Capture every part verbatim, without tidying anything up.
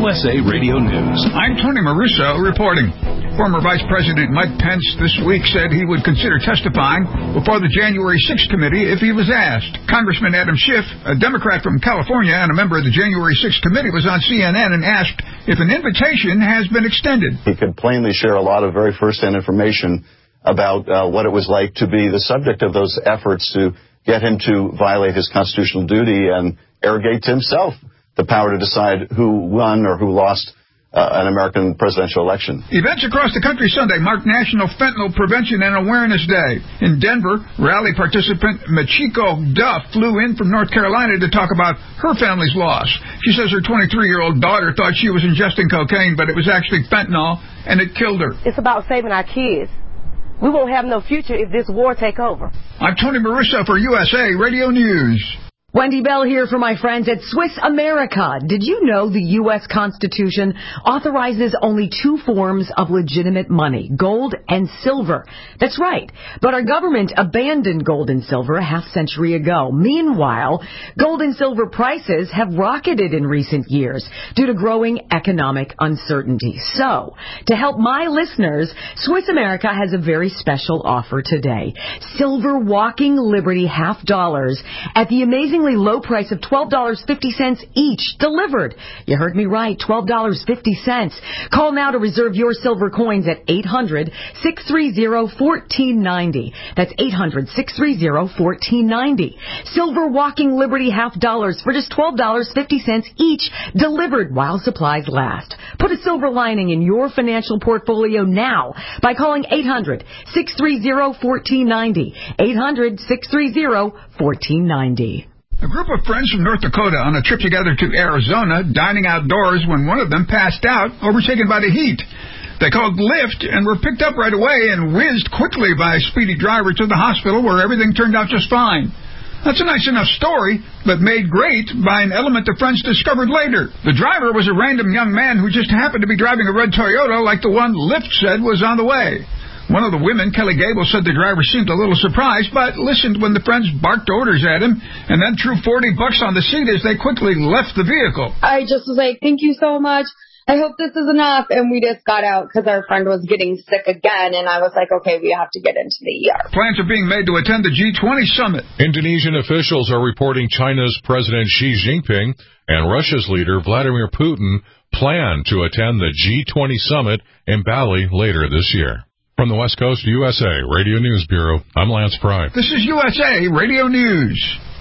S A Radio News. I'm Tony Maruso reporting. Former Vice President Mike Pence this week said he would consider testifying before the January sixth committee if he was asked. Congressman Adam Schiff, a Democrat from California and a member of the January sixth committee, was on C N N and asked if an invitation has been extended. He could plainly share a lot of very first-hand information about uh, what it was like to be the subject of those efforts to get him to violate his constitutional duty and arrogate to himself the power to decide who won or who lost uh, an American presidential election. Events across the country Sunday marked National Fentanyl Prevention and Awareness Day. In Denver, rally participant Machiko Duff flew in from North Carolina to talk about her family's loss. She says her twenty-three-year-old daughter thought she was ingesting cocaine, but it was actually fentanyl, and it killed her. It's about saving our kids. We won't have no future if this war take over. I'm Tony Maruso for U S A Radio News. Wendy Bell here for my friends at Swiss America. Did you know the U S Constitution authorizes only two forms of legitimate money, gold and silver? That's right. But our government abandoned gold and silver a half century ago. Meanwhile, gold and silver prices have rocketed in recent years due to growing economic uncertainty. So, to help my listeners, Swiss America has a very special offer today. Silver Walking Liberty half dollars at the amazing low price of twelve dollars and fifty cents each, delivered. You heard me right, twelve dollars and fifty cents. Call now to reserve your silver coins at eight hundred, six three zero, one four nine zero. That's eight hundred, six three zero, one four nine zero. Silver Walking Liberty half dollars for just twelve dollars and fifty cents each, delivered while supplies last. Put a silver lining in your financial portfolio now by calling eight hundred, six three zero, one four nine zero. eight hundred, six three zero, one four nine zero. A group of friends from North Dakota on a trip together to Arizona, dining outdoors when one of them passed out, overtaken by the heat. They called Lyft and were picked up right away and whizzed quickly by a speedy driver to the hospital where everything turned out just fine. That's a nice enough story, but made great by an element the friends discovered later. The driver was a random young man who just happened to be driving a red Toyota like the one Lyft said was on the way. One of the women, Kelly Gable, said the driver seemed a little surprised, but listened when the friends barked orders at him and then threw forty bucks on the seat as they quickly left the vehicle. I just was like, thank you so much. I hope this is enough. And we just got out because our friend was getting sick again. And I was like, okay, we have to get into the E R. Plans are being made to attend the G twenty summit. Indonesian officials are reporting China's President Xi Jinping and Russia's leader Vladimir Putin plan to attend the G twenty summit in Bali later this year. From the West Coast U S A Radio News Bureau, I'm Lance Pry. This is U S A Radio News.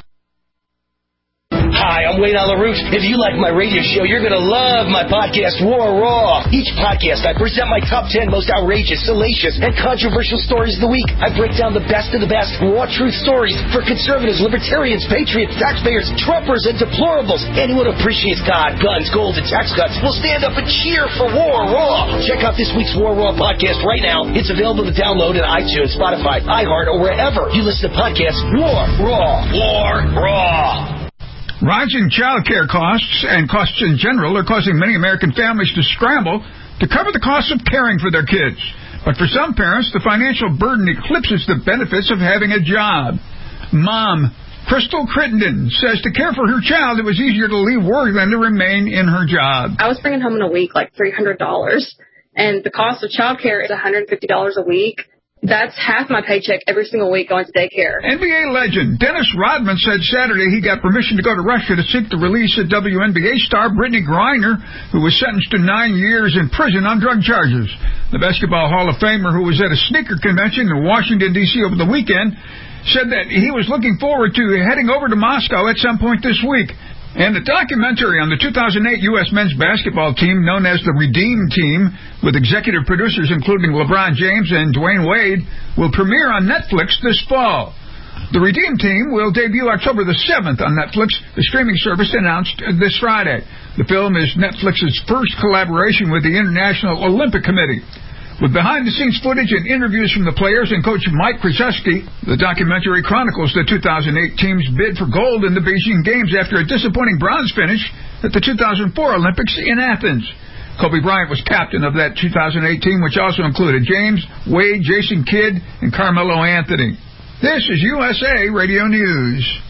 Hi, I'm Wayne LaRouche. If you like my radio show, you're going to love my podcast, War Raw. Each podcast, I present my top ten most outrageous, salacious, and controversial stories of the week. I break down the best of the best raw truth stories for conservatives, libertarians, patriots, taxpayers, Trumpers, and deplorables. Anyone who appreciates God, guns, gold, and tax cuts will stand up and cheer for War Raw. Check out this week's War Raw podcast right now. It's available to download on iTunes, Spotify, iHeart, or wherever you listen to podcasts. War Raw. War Raw. Rising child care costs and costs in general are causing many American families to scramble to cover the costs of caring for their kids. But for some parents, the financial burden eclipses the benefits of having a job. Mom Crystal Crittenden says to care for her child, it was easier to leave work than to remain in her job. I was bringing home in a week like three hundred dollars, and the cost of child care is one hundred fifty dollars a week. That's half my paycheck every single week going to daycare. N B A legend Dennis Rodman said Saturday he got permission to go to Russia to seek the release of W N B A star Brittany Griner, who was sentenced to nine years in prison on drug charges. The Basketball Hall of Famer, who was at a sneaker convention in Washington, D C over the weekend, said that he was looking forward to heading over to Moscow at some point this week. And the documentary on the two thousand eight U S men's basketball team, known as the Redeem Team, with executive producers including LeBron James and Dwayne Wade, will premiere on Netflix this fall. The Redeem Team will debut October the seventh on Netflix, the streaming service announced this Friday. The film is Netflix's first collaboration with the International Olympic Committee. With behind-the-scenes footage and interviews from the players and coach Mike Krzyzewski, the documentary chronicles the two thousand eight team's bid for gold in the Beijing Games after a disappointing bronze finish at the two thousand four Olympics in Athens. Kobe Bryant was captain of that two thousand eight team, which also included James, Wade, Jason Kidd, and Carmelo Anthony. This is U S A Radio News.